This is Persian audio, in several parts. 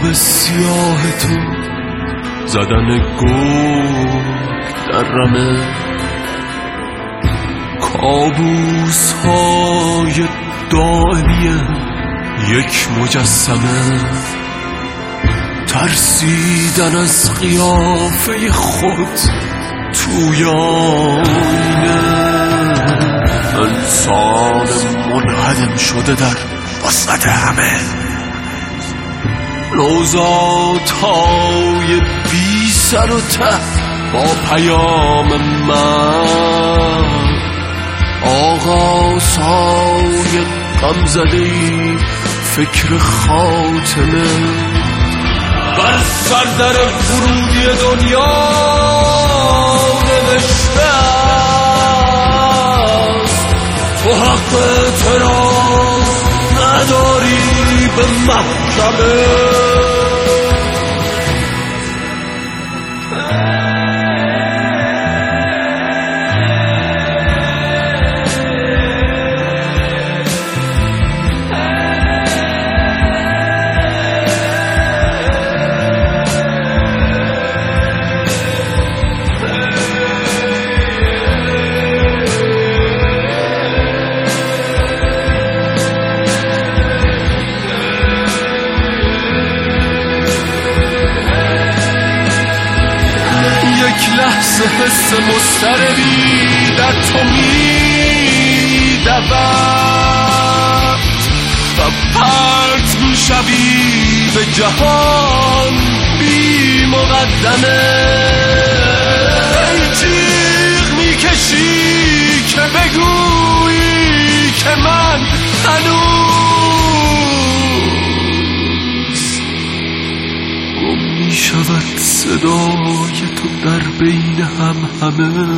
خواب سیاه تو زدن گل در رمه، کابوس های دائمی یک مجسمه، ترسیدن از قیافه خود توی آینه، انسان منهدم شده در وسط همه، نوزادهای بی سر و ته با پیام من، آغازهای غمزده‌ای فکر خاتمه، بر سردر ورودی دنیا نوشته است تو حق اعتراض نداری به محکمه. یک لحظه حس مضطربی در تو می‌دود و پرت می‌شوی به جهان بی مقدمه، ای جیغ می‌کشی که بگویی که من هنوز گم می‌شود صدای تو در بین همه.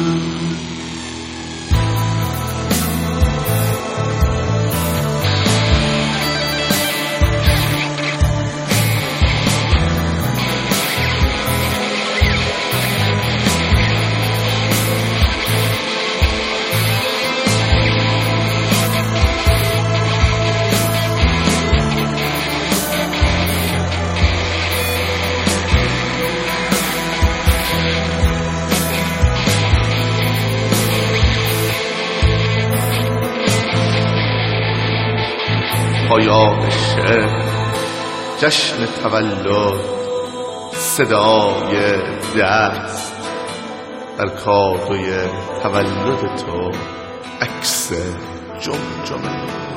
پایان شعر، جشن تولد، صدای دست در کادوی تولد تو، عکس جمجمه.